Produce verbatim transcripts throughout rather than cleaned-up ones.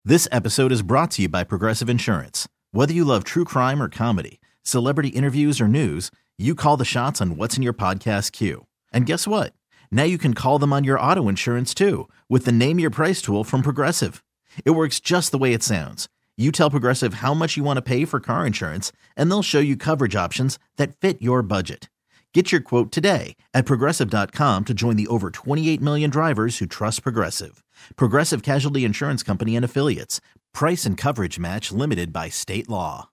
This episode is brought to you by Progressive Insurance. Whether you love true crime or comedy, celebrity interviews or news, you call the shots on what's in your podcast queue. And guess what? Now you can call them on your auto insurance too with the Name Your Price tool from Progressive. It works just the way it sounds. You tell Progressive how much you want to pay for car insurance, and they'll show you coverage options that fit your budget. Get your quote today at Progressive dot com to join the over twenty-eight million drivers who trust Progressive. Progressive Casualty Insurance Company and Affiliates. Price and coverage match limited by state law.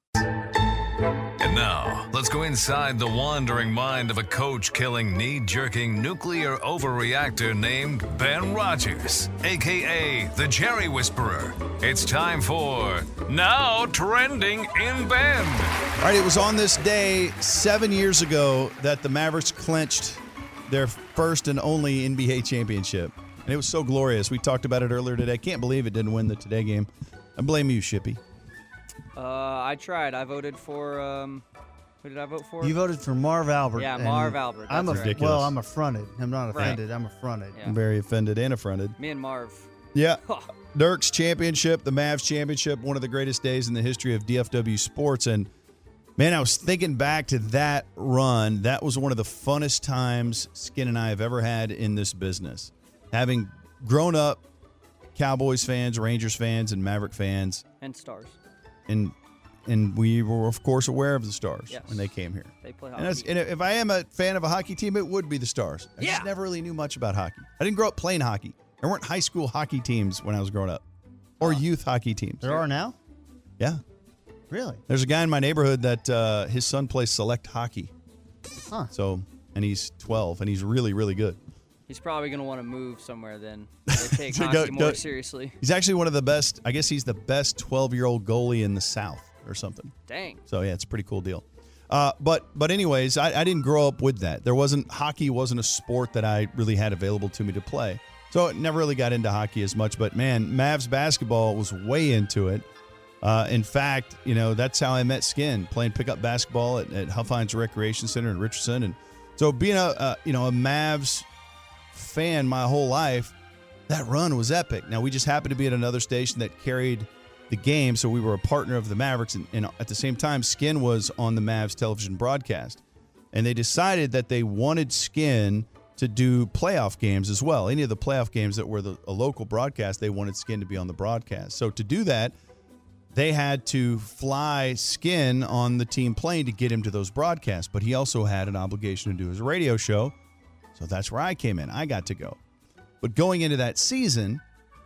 And now, let's go inside the wandering mind of a coach-killing, knee-jerking, nuclear overreactor named Ben Rogers, a k a. the Jerry Whisperer. It's time for Now Trending in Bend. All right, it was on this day seven years ago that the Mavericks clinched their first and only N B A championship. And it was so glorious. We talked about it earlier today. Can't believe it didn't win the today game. I blame you, Shippy. Uh, I tried. I voted for, um, who did I vote for? You voted for Marv Albert. Yeah, Marv Albert. I'm That's a, right. well, I'm affronted. I'm not Right. offended. I'm affronted. Yeah. I'm very offended and affronted. Me and Marv. Yeah. Dirk's championship, the Mavs championship, one of the greatest days in the history of D F W sports. And, man, I was thinking back to that run. That was one of the funnest times Skin and I have ever had in this business. Having grown up Cowboys fans, Rangers fans, and Maverick fans. And Stars. And and we were, of course, aware of the Stars Yes. when they came here. They play And, hockey. that's, and if I am a fan of a hockey team, it would be the Stars. I Yeah. just never really knew much about hockey. I didn't grow up playing hockey. There weren't high school hockey teams when I was growing up, or youth hockey teams. There are now? Yeah. Really? There's a guy in my neighborhood that uh, his son plays select hockey. Huh. So, and he's twelve, and he's really, really good. He's probably going to want to move somewhere then. They take Go- hockey go- more seriously. He's actually one of the best. I guess he's the best twelve-year-old goalie in the South or something. Dang. So yeah, it's a pretty cool deal. Uh, but but anyways, I, I didn't grow up with that. There wasn't hockey wasn't a sport that I really had available to me to play. So I never really got into hockey as much. But man, Mavs basketball was way into it. Uh, in fact, you know that's how I met Skin, playing pickup basketball at, at Huff Hines Recreation Center in Richardson. And so being a, a you know a Mavs fan my whole life, that run was epic. Now we just happened to be at another station that carried the game, so we were a partner of the Mavericks, and, and at the same time, Skin was on the Mavs television broadcast, and they decided that they wanted Skin to do playoff games as well. Any of the playoff games that were the, a local broadcast, they wanted Skin to be on the broadcast. So to do that, they had to fly Skin on the team plane to get him to those broadcasts, but he also had an obligation to do his radio show, so that's where I came in. I got to go. But going into that season,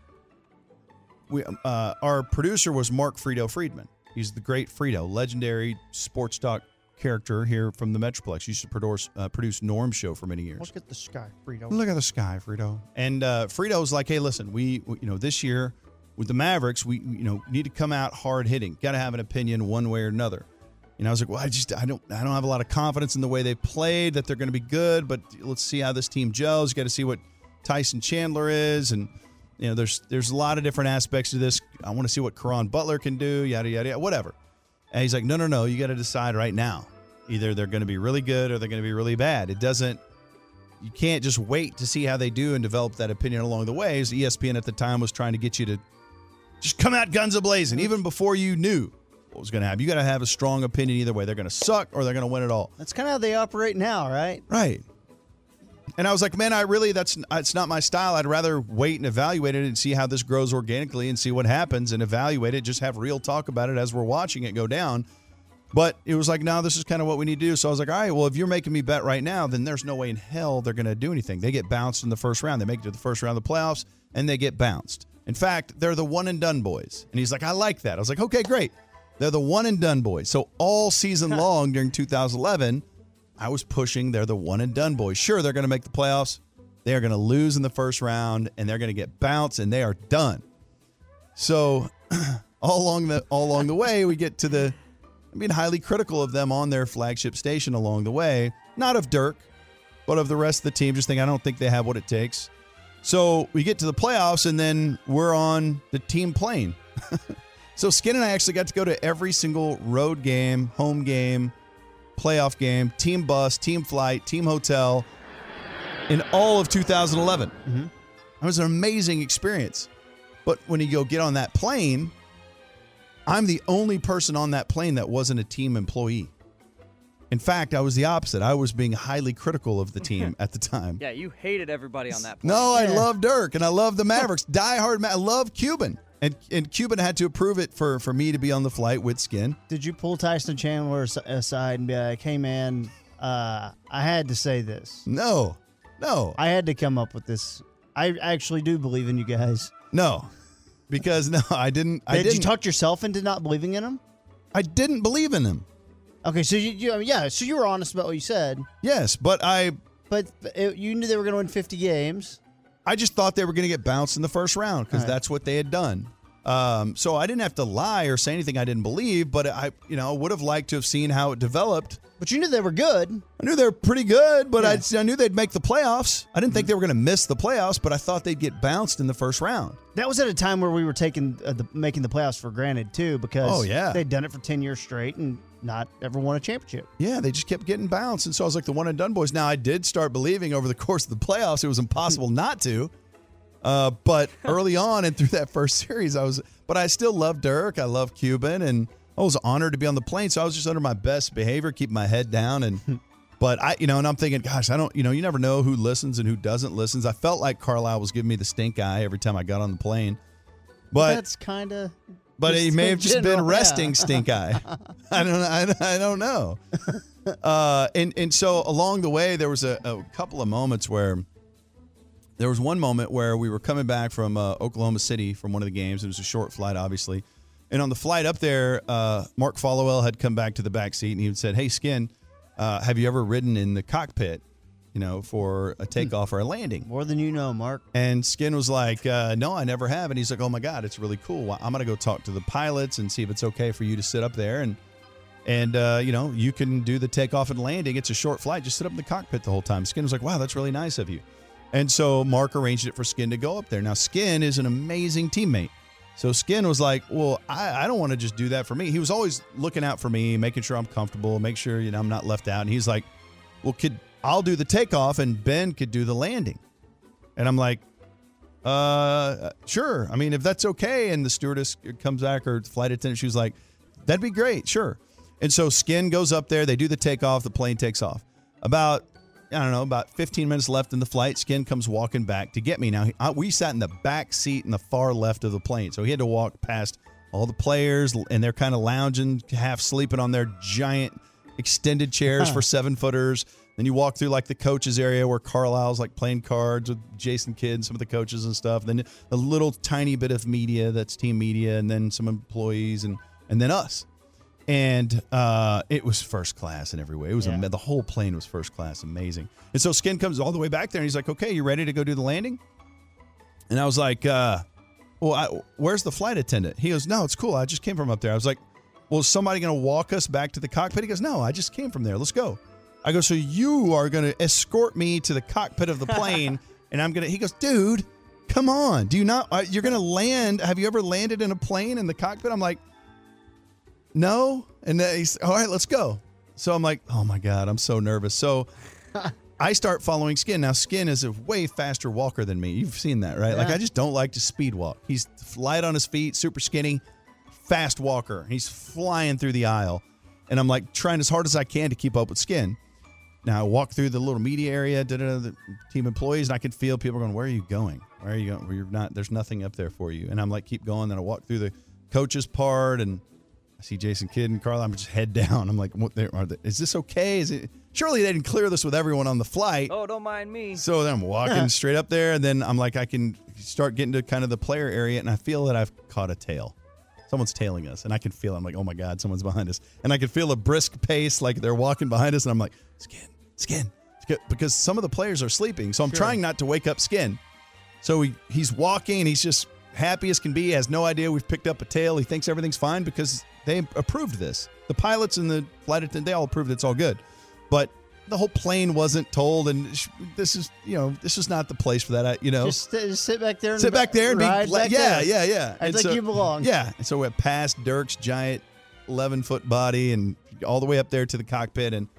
we, uh, our producer was Mark Frito Friedman. He's the great Frito, legendary sports talk character here from the Metroplex. He used to produce, uh, produce Norm's show for many years. Look at the sky, Frito. Look at the sky, Frito. And uh, Frito was like, hey, listen, we, we, you know, this year with the Mavericks, we, you know, need to come out hard hitting. Got to have an opinion one way or another. And I was like, well, I just, I don't, I don't have a lot of confidence in the way they played, that they're going to be good, but let's see how this team gels. You got to see what Tyson Chandler is, and you know, there's there's a lot of different aspects to this. I want to see what Caron Butler can do, yada yada yada, whatever. And he's like, no, no, no, you got to decide right now. Either they're going to be really good or they're going to be really bad. It doesn't. You can't just wait to see how they do and develop that opinion along the way. As E S P N at the time was trying to get you to just come out guns a-blazing, even before you knew what was going to happen. You got to have a strong opinion either way. They're going to suck or they're going to win it all. That's kind of how they operate now, right? Right. And I was like, man, I really, that's it's not my style. I'd rather wait and evaluate it and see how this grows organically and see what happens and evaluate it. Just have real talk about it as we're watching it go down. But it was like, no, this is kind of what we need to do. So I was like, all right, well, if you're making me bet right now, then there's no way in hell they're going to do anything. They get bounced in the first round. They make it to the first round of the playoffs, and they get bounced. In fact, they're the one-and-done boys. And he's like, I like that. I was like, okay, great. They're the one-and-done boys. So all season long during two thousand eleven, I was pushing they're the one-and-done boys. Sure, they're going to make the playoffs. They are going to lose in the first round, and they're going to get bounced, and they are done. So all along the all along the way, we get to the – I'm being highly critical of them on their flagship station along the way. Not of Dirk, but of the rest of the team. Just think I don't think they have what it takes. So we get to the playoffs, and then we're on the team plane. So Skin and I actually got to go to every single road game, home game, playoff game, team bus, team flight, team hotel in all of two thousand eleven. Mm-hmm. It was an amazing experience. But when you go get on that plane, I'm the only person on that plane that wasn't a team employee. In fact, I was the opposite. I was being highly critical of the team at the time. Yeah, you hated everybody on that plane. No, I Yeah. love Dirk, and I love the Mavericks. Die hard. Ma- I love Cuban. And and Cuban had to approve it for, for me to be on the flight with Skin. Did you pull Tyson Chandler as- aside and be like, hey, man, uh, I had to say this. No, no, I had to come up with this. I actually do believe in you guys. no. Because, no, I didn't. I Did didn't. you talk yourself into not believing in him? I didn't believe in him. Okay, so you, you yeah, so you were honest about what you said, Yes, but I but it, you knew they were going to win fifty games. I just thought they were going to get bounced in the first round because All right. that's what they had done. Um, so I didn't have to lie or say anything I didn't believe, but I, you know, would have liked to have seen how it developed. But you knew they were good. I knew they were pretty good, but Yeah. I, I knew they'd make the playoffs. I didn't think they were going to miss the playoffs, but I thought they'd get bounced in the first round. That was at a time where we were taking uh, the, making the playoffs for granted too, because Oh, yeah. they'd done it for ten years straight and not ever won a championship. Yeah, they just kept getting bounced, and so I was like the one and done boys. Now I did start believing over the course of the playoffs it was impossible not to. Uh, but early on and through that first series, I was. But I still love Dirk. I love Cuban, and I was honored to be on the plane. So I was just under my best behavior, keeping my head down. And but I, you know, and I'm thinking, gosh, I don't, you know, you never know who listens and who doesn't listen. I felt like Carlisle was giving me the stink eye every time I got on the plane. But That's kind of. but he may have just been resting Yeah. stink eye. I don't I, I don't know. Uh, and and so along the way there was a, a couple of moments where there was one moment where we were coming back from uh, Oklahoma City from one of the games. It was a short flight, obviously. And on the flight up there, uh, Mark Followell had come back to the back seat and he had said, "Hey, Skin, uh, have you ever ridden in the cockpit, you know, for a takeoff or a landing?" More than you know, Mark. And Skin was like, uh, "No, I never have." And he's like, "Oh my God, it's really cool. Well, I'm gonna go talk to the pilots and see if it's okay for you to sit up there and and uh, you know, you can do the takeoff and landing. It's a short flight. Just sit up in the cockpit the whole time." Skin was like, "Wow, that's really nice of you." And so Mark arranged it for Skin to go up there. Now Skin is an amazing teammate. So Skin was like, "Well, I, I don't want to just do that for me." He was always looking out for me, making sure I'm comfortable, make sure, you know, I'm not left out. And he's like, "Well, could I'll do the takeoff and Ben could do the landing." And I'm like, uh, sure. I mean, if that's okay. And the stewardess comes back, or the flight attendant, she was like, "That'd be great. Sure." And so Skin goes up there. They do the takeoff. The plane takes off. About, I don't know, about fifteen minutes left in the flight. Skin comes walking back to get me. Now, I, we sat in the back seat in the far left of the plane. So he had to walk past all the players, and they're kind of lounging, half sleeping on their giant extended chairs for seven footers. Then you walk through like the coaches area where Carlisle's like playing cards with Jason Kidd and some of the coaches and stuff. Then a little tiny bit of media, that's team media, and then some employees, and and then us. And uh, it was first class in every way. It was Yeah. am- the whole plane was first class, amazing. And so Skin comes all the way back there, and he's like, "Okay, you ready to go do the landing?" And I was like, uh, "Well, I, where's the flight attendant?" He goes, "No, it's cool. I just came from up there." I was like, "Well, is somebody going to walk us back to the cockpit?" He goes, "No, I just came from there. Let's go." I go, "So you are going to escort me to the cockpit of the plane, and I'm going to." He goes, "Dude, come on. Do you not? Uh, you're going to land? Have you ever landed in a plane in the cockpit?" I'm like, "No." And then he's, "All right, let's go." So I'm like, "Oh my God, I'm so nervous." So I start following Skin. Now, Skin is a way faster walker than me. You've seen that, right? Like, Yeah. I just don't like to speed walk. He's light on his feet, super skinny, fast walker. He's flying through the aisle. And I'm like trying as hard as I can to keep up with Skin. Now I walk through the little media area, da, da, da, the team employees, and I can feel people going, "Where are you going? Where are you going? Where you're not, there's nothing up there for you." And I'm like, keep going. Then I walk through the coaches part, and I see Jason Kidd and Carl. I'm just head down. I'm like, what they, are they, is this okay? Is it? Surely they didn't clear this with everyone on the flight. Oh, don't mind me. So then I'm walking straight up there, and then I'm like, I can start getting to kind of the player area, and I feel that I've caught a tail. Someone's tailing us, and I can feel it. I'm like, oh my God, someone's behind us. And I can feel a brisk pace, like they're walking behind us, and I'm like, Skin, Skin, Skin, because some of the players are sleeping. So I'm trying not to wake up Skin. So he, he's walking, and he's just happy as can be, has no idea we've picked up a tail. He thinks everything's fine because they approved this. The pilots and the flight attendant, they all approved it's all good. But the whole plane wasn't told, and sh- this is, you know, this is not the place for that, I- you know. Just, uh, just sit back there and Sit back there and be ride glad. back Yeah, there. yeah, yeah. Act And like so- you belong. Yeah. And so we're past Dirk's giant eleven-foot body and all the way up there to the cockpit. And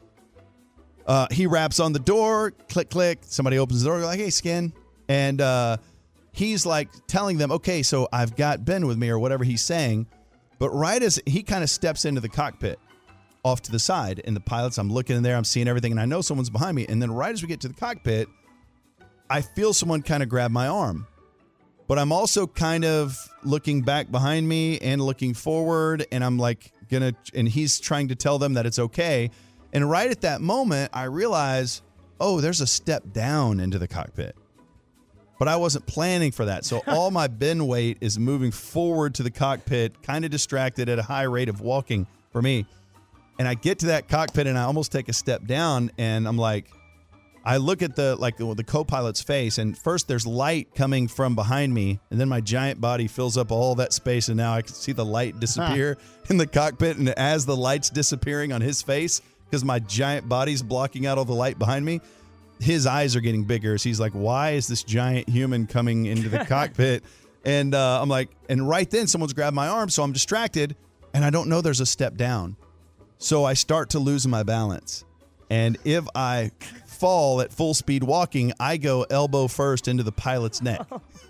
uh, he raps on the door. Click, click. Somebody opens the door. Like, "Hey, Skin." And uh, he's like telling them, okay, so I've got Ben with me or whatever he's saying. But right as he kind of steps into the cockpit off to the side, and the pilots, I'm looking in there, I'm seeing everything, and I know someone's behind me. And then right as we get to the cockpit, I feel someone kind of grab my arm. But I'm also kind of looking back behind me and looking forward, and I'm like gonna, and he's trying to tell them that it's okay. And right at that moment, I realize, oh, there's a step down into the cockpit. But I wasn't planning for that. So all my bin weight is moving forward to the cockpit, kind of distracted at a high rate of walking for me. And I get to that cockpit and I almost take a step down, and I'm like, I look at the like the, the co-pilot's face, and first there's light coming from behind me, and then my giant body fills up all that space, and now I can see the light disappear in the cockpit. And as the light's disappearing on his face, because my giant body's blocking out all the light behind me, his eyes are getting bigger. So he's like, why is this giant human coming into the cockpit? And uh, I'm like, and right then someone's grabbed my arm, so I'm distracted, and I don't know there's a step down. So I start to lose my balance. And if I fall at full speed walking, I go elbow first into the pilot's neck.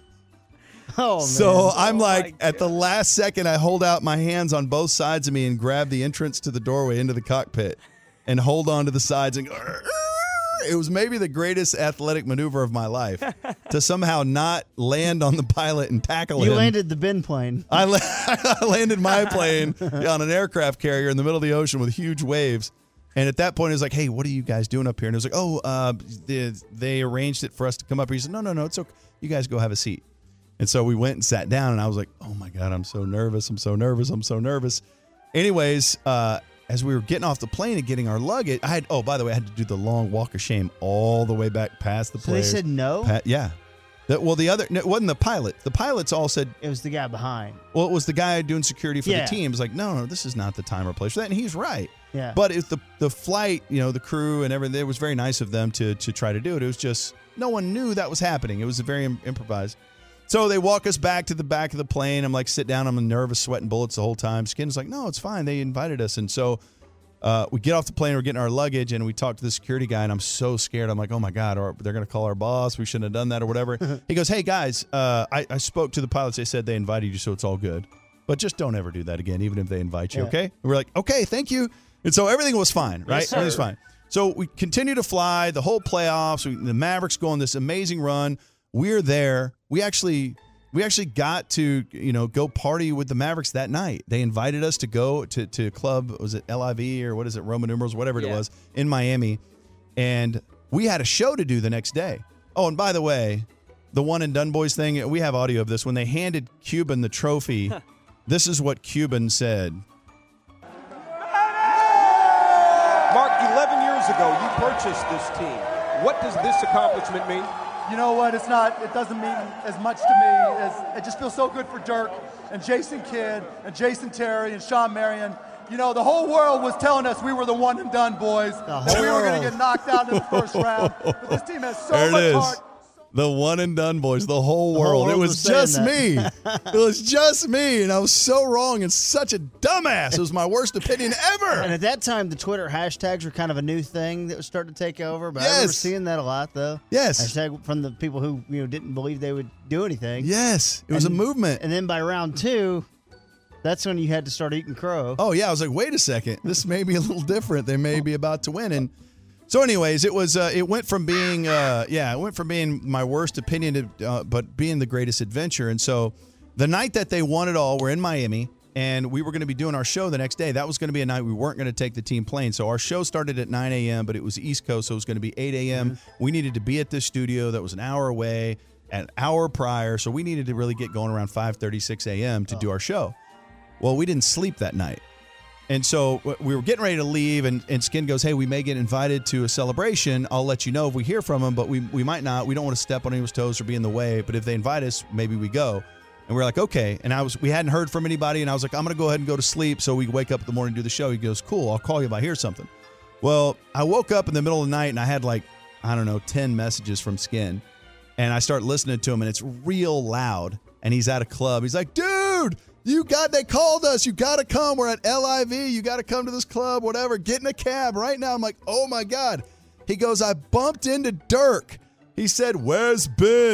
Oh, man. So I'm Oh, like, my at the last second, I hold out my hands on both sides of me and grab the entrance to the doorway into the cockpit and hold on to the sides and go. It was maybe the greatest athletic maneuver of my life to somehow not land on the pilot and tackle You him. landed the bin plane. I, la- I landed my plane on an aircraft carrier in the middle of the ocean with huge waves. And at that point, it was like, hey, what are you guys doing up here? And it was like, oh, uh, they, they arranged it for us to come up here. He said, no, no, no, it's okay. You guys go have a seat. And so we went and sat down, and I was like, oh, my God, I'm so nervous. I'm so nervous. I'm so nervous. Anyways, uh, as we were getting off the plane and getting our luggage, I had, oh, by the way, I had to do the long walk of shame all the way back past the So they players. said no? Pa- yeah. That, well, the other, no, it wasn't the pilot. The pilots all said, It was the guy behind. well, it was the guy doing security for Yeah. the team. It was like, no, no, this is not the time or place for that. And he's right. Yeah. But it's the the flight, you know, the crew and everything, it was very nice of them to to try to do it. It was just, no one knew that was happening. It was very im- improvised. So they walk us back to the back of the plane. I'm like, sit down. I'm nervous, sweating bullets the whole time. Skin's like, no, it's fine. They invited us. And so uh, we get off the plane. We're getting our luggage, and we talk to the security guy, and I'm so scared. I'm like, oh, my God, or they're going to call our boss. We shouldn't have done that or whatever. He goes, hey, guys, uh, I, I spoke to the pilots. They said they invited you, so it's all good. But just don't ever do that again, even if they invite you, Yeah. okay? And we're like, okay, thank you. And so everything was fine, right? Yes, Everything's sir. fine. So we continue to fly the whole playoffs. We, the Mavericks go on this amazing run. We're there. We actually we actually got to, you know, go party with the Mavericks that night. They invited us to go to to club, was it L I V or what is it, Roman numerals, whatever it Yeah. was, in Miami. And we had a show to do the next day. Oh, and by the way, the one and done boys thing, we have audio of this. When they handed Cuban the trophy, this is what Cuban said. Mark, eleven years ago, you purchased this team. What does this accomplishment mean? You know what? It's not. It doesn't mean as much to me as it just feels so good for Dirk and Jason Kidd and Jason Terry and Sean Marion. You know, the whole world was telling us we were the one and done boys, The that whole we were going world. to get knocked out in the first round. But this team has so There it much is. heart. The one and done boys, the whole whole world. world it was, was saying just that. me. It was just me. And I was so wrong and such a dumbass. It was my worst opinion And ever. at that time, the Twitter hashtags were kind of a new thing that was starting to take over. But I remember Yes. seeing that a lot, though. Yes. Hashtag from the people who you know didn't believe they would do anything. Yes. It was And- a movement. And then by round two, that's when you had to start eating crow. Oh, yeah. I was like, wait a second. This may be a little different. They may be about to win. And so anyways, it was, uh, it went from being, uh, yeah, it went from being my worst opinion, to, uh, but being the greatest adventure. And so the night that they won it all, we're in Miami, and we were going to be doing our show the next day. That was going to be a night we weren't going to take the team plane. So our show started at nine a.m., but it was East Coast, so it was going to be eight a.m. We needed to be at this studio that was an hour away, an hour prior. So we needed to really get going around five thirty, six a.m. to do our show. Well, we didn't sleep that night. And so w- we were getting ready to leave, and, and Skin goes, hey, we may get invited to a celebration. I'll let you know if we hear from them, but we, we might not. We don't want to step on anyone's toes or be in the way. But if they invite us, maybe we go. And we're like, okay. And I was we hadn't heard from anybody, and I was like, I'm going to go ahead and go to sleep so we can wake up in the morning and do the show. He goes, cool, I'll call you if I hear something. Well, I woke up in the middle of the night, and I had like, I don't know, ten messages from Skin. And I start listening to him, and it's real loud. And he's at a club. He's like, dude, you got, they called us. You got to come. We're at L I V. You got to come to this club, whatever. Get in a cab right now. I'm like, oh, my God. He goes, I bumped into Dirk. He said, where's Ben?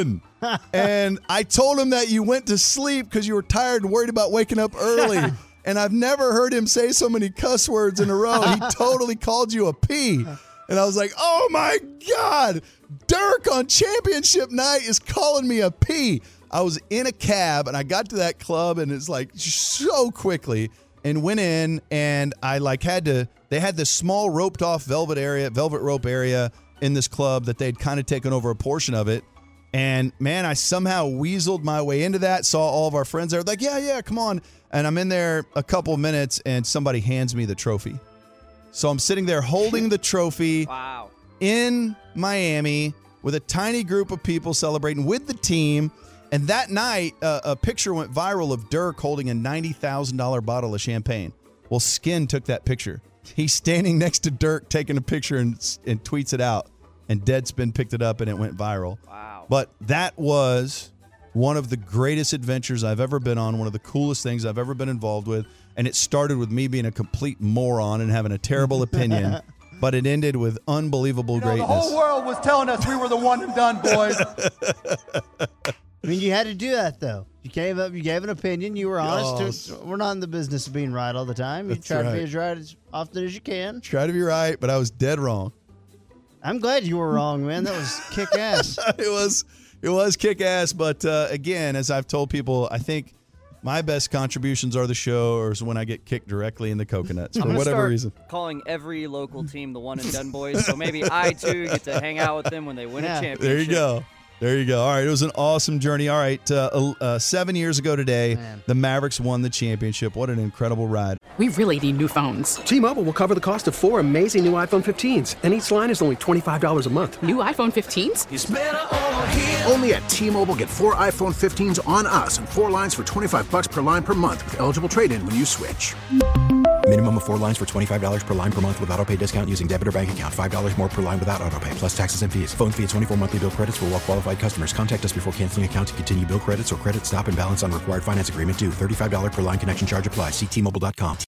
And I told him that you went to sleep because you were tired and worried about waking up early. And I've never heard him say so many cuss words in a row. He totally called you a P. And I was like, oh, my God. Dirk on championship night is calling me a P. I was in a cab, and I got to that club, and it's like so quickly, and went in, and I like had to – they had this small roped-off velvet area, velvet rope area in this club that they'd kind of taken over a portion of it. And, man, I somehow weaseled my way into that, saw all of our friends there, like, yeah, yeah, come on. And I'm in there a couple of minutes, and somebody hands me the trophy. So I'm sitting there holding the trophy wow. in Miami with a tiny group of people celebrating with the team. And that night, uh, a picture went viral of Dirk holding a ninety thousand dollars bottle of champagne. Well, Skin took that picture. He's standing next to Dirk taking a picture and, and tweets it out. And Deadspin picked it up, and it went viral. Wow. But that was one of the greatest adventures I've ever been on, one of the coolest things I've ever been involved with. And it started with me being a complete moron and having a terrible opinion. But it ended with unbelievable you know, greatness. The whole world was telling us we were the one and done boys. I mean, you had to do that, though. You gave up. You gave an opinion. You were honest. Oh. We're not in the business of being right all the time. You That's try right. to be as right as often as you can. Try to be right, but I was dead wrong. I'm glad you were wrong, man. That was kick-ass. it was it was kick-ass, but uh, again, as I've told people, I think my best contributions are the show or is when I get kicked directly in the coconuts for I'm whatever start reason. calling every local team the one and done boys, so maybe I too get to hang out with them when they win Yeah. a championship. There you go. There you go. All right, it was an awesome journey. All right, uh, uh, seven years ago today, Man. the Mavericks won the championship. What an incredible ride. We really need new phones. T-Mobile will cover the cost of four amazing new iPhone fifteens, and each line is only twenty-five dollars a month. New iPhone fifteens? It's better over here. Only at T-Mobile, get four iPhone fifteens on us and four lines for twenty-five bucks per line per month with eligible trade-in when you switch. Minimum of four lines for twenty-five dollars per line per month with autopay discount using debit or bank account. five dollars more per line without autopay, plus taxes and fees. Phone fee at twenty-four monthly bill credits for well-qualified customers. Contact us before canceling account to continue bill credits or credit stop and balance on required finance agreement due. thirty-five dollars per line connection charge applies. See T Mobile dot com.